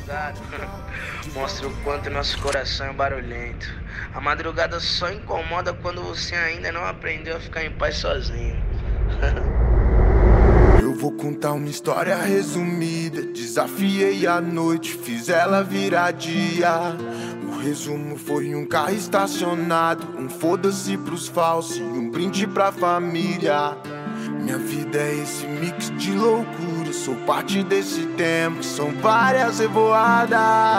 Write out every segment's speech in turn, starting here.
madrugada mostra o quanto nosso coração é barulhento. A madrugada só incomoda quando você ainda não aprendeu a ficar em paz sozinho. Eu vou contar uma história resumida. Desafiei a noite, fiz ela virar dia. O resumo foi um carro estacionado, um foda-se pros falsos e um brinde pra família. Minha vida é esse mix de loucura, sou parte desse tempo, são várias revoadas.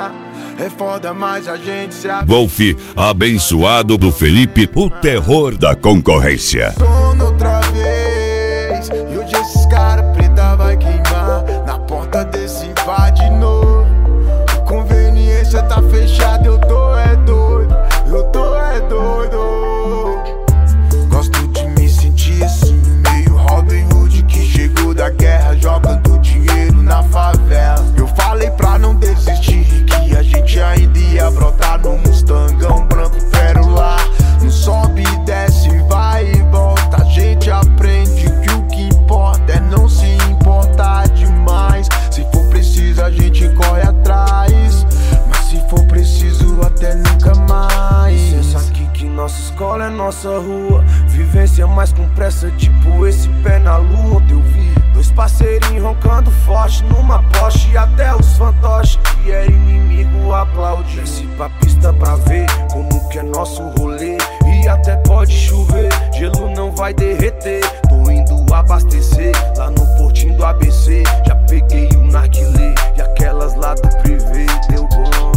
É foda, mas a gente se Golf abençoado do Felipe, o terror da concorrência. sono outra vez, e hoje esses cara preta vai queimar na porta desse bar de novo. Conveniência tá fechada, eu tô é doido, eu tô é doido. Gosto de me sentir assim, meio Robin Hood que chegou da guerra jogando dinheiro na favela. Eu falei pra não desistir, que a gente ainda ia brotar no Mustangão branco pérola. Não sobe e desce, vai e volta, a gente aprende que o que importa é não se importar demais. Se for preciso a gente corre atrás, mas se for preciso até nunca mais. Licença aqui que nossa escola é nossa rua, vivência mais com pressa, tipo esse pé na lua. Ontem eu vi dois parceirinhos roncando forte numa Porsche, e até os fantoches que era inimigo aplaude. Desce pra pista pra ver como que é nosso rolê, e até pode chover, gelo não vai derreter. Tô indo abastecer lá no portinho do ABC, já peguei o narguilé e aquelas lá do privê, deu bom.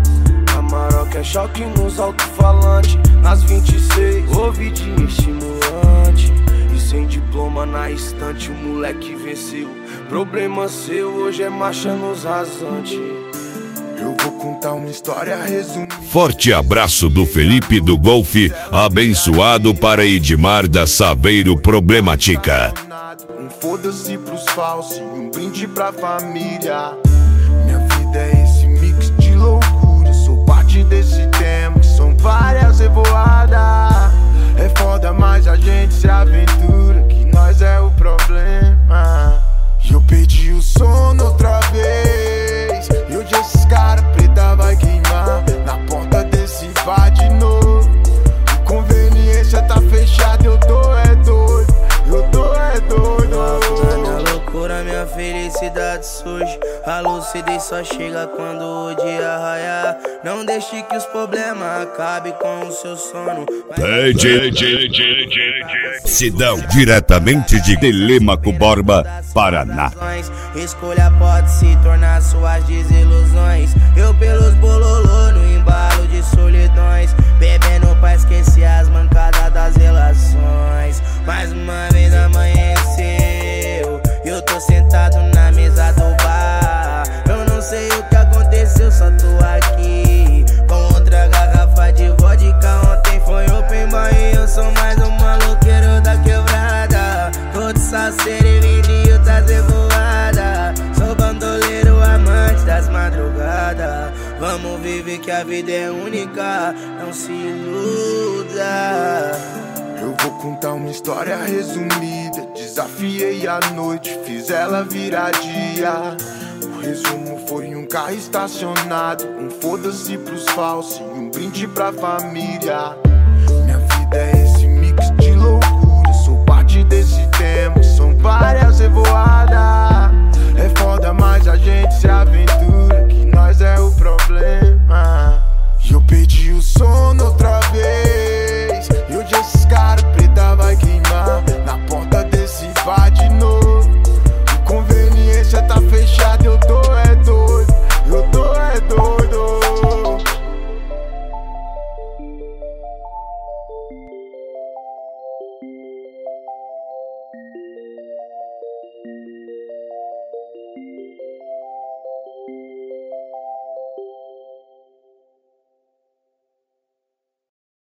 Amarok é choque nos alto-falantes, nas 26, ouvidinho estimulante. E sem diploma na estante, o moleque venceu. Problema seu, hoje é marcha nos rasantes. Eu vou contar uma história resumida. Forte abraço do Felipe do Golf, abençoado para Edmar da Saveiro Problemática. Um foda-se pros falsos e um brinde pra família. Minha vida é esse mix de loucura, sou parte desse tempo, são várias revoadas. É foda, mas a gente se aventura, que nós é o problema. E eu perdi o sono outra vez, e hoje esses cara preta vai queimar na porta desse bar de novo. Conveniência tá fechada, eu tô é doido, eu tô é doido. Na minha loucura, minha felicidade surge. A lucidez só chega quando o dia raiar. Não deixe que os problemas acabem com o seu sono. Sidão, diretamente de Telêmaco Borba, Paraná. Escolha pode se tornar suas desilusões. Eu pelos bololô no embalo de solidões, bebendo pra esquecer as mancadas das relações. Mais uma vez amanheceu, eu tô sentado na mesa do bar. Eu não sei o que aconteceu, só tô aqui com outra garrafa de vodka. Ontem foi open bar e eu sou mais um maloqueiro da quebrada. Tô de salseiro e vendido das revoadas. Sou bandoleiro, amante das madrugadas. Vamos viver que a vida é única, não se iluda. Eu vou contar uma história resumida. Desafiei a noite, fiz ela virar dia. O resumo foi um carro estacionado, um foda-se pros falsos e um brinde pra família. Minha vida é esse mix de loucura, sou parte desse tempo, são várias revoadas.